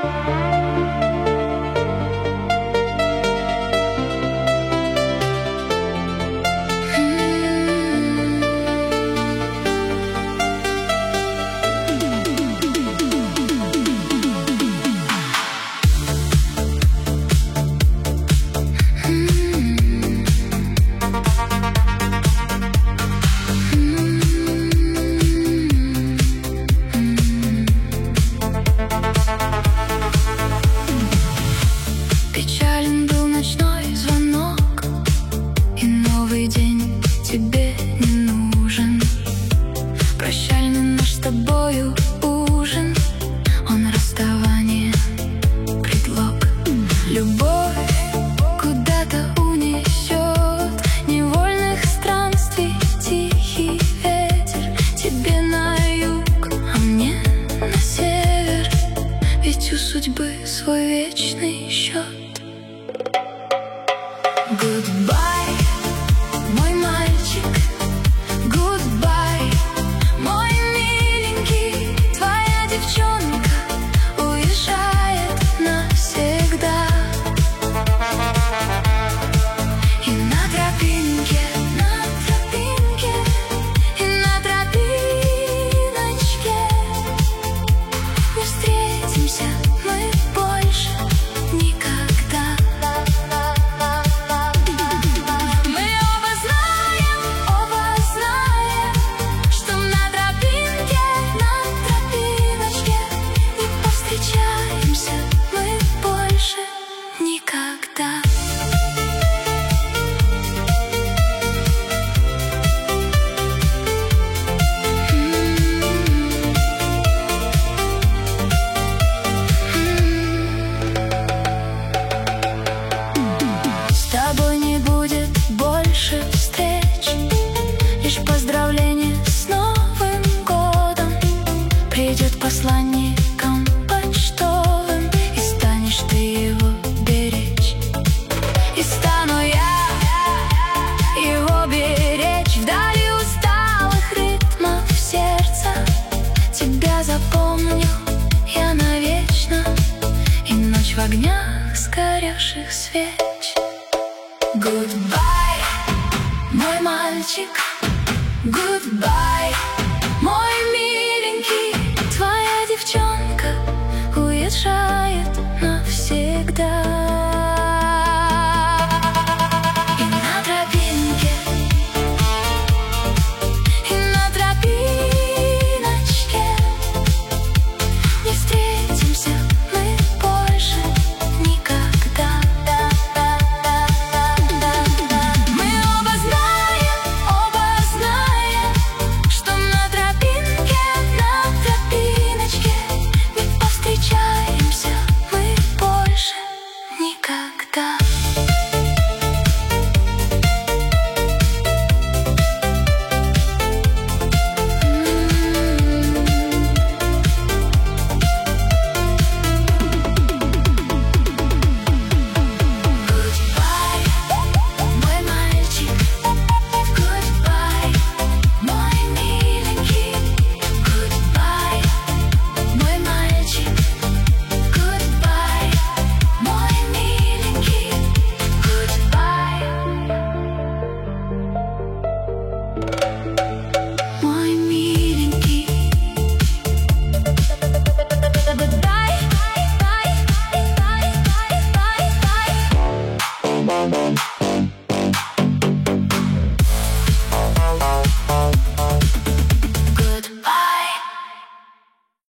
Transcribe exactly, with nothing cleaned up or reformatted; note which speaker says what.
Speaker 1: Печален был ночной звонок, и новый день тебе не нужен. Прощальный наш с тобою ужин, он расставание, предлог. Любовь куда-то унесет невольных странствий тихий ветер. Тебе на юг, а мне на север, ведь у судьбы свой вечный счет. Goodbye, мой мальчик, goodbye, мой миленький. Твоя девчонка уезжает навсегда. И на тропинке, на тропинке, и на тропиночке не встретимся мы больше никогда. Никогда. С тобой не будет больше встреч, лишь поздравления с Новым годом. Придет посланником почтовым, и станешь ты его беречь. И стану я его беречь вдали усталых ритмов сердца. Тебя запомню я навечно, и ночь в огнях сгоревших свеч. Goodbye, мой мальчик, goodbye.